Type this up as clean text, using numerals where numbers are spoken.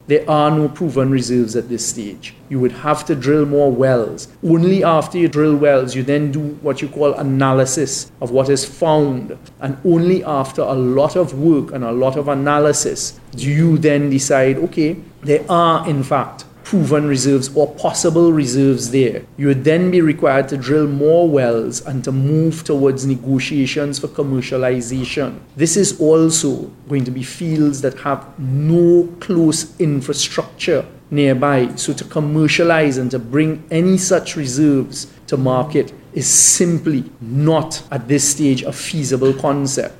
there are no proven reserves at this stage. You would have to drill more wells. Only after you drill wells, you then do what you call analysis of what is found. And only after a lot of work and a lot of analysis do you then decide, okay, there are in fact proven reserves or possible reserves there. You would then be required to drill more wells and to move towards negotiations for commercialization. This is also going to be fields that have no close infrastructure nearby. So to commercialize and to bring any such reserves to market is simply not at this stage a feasible concept.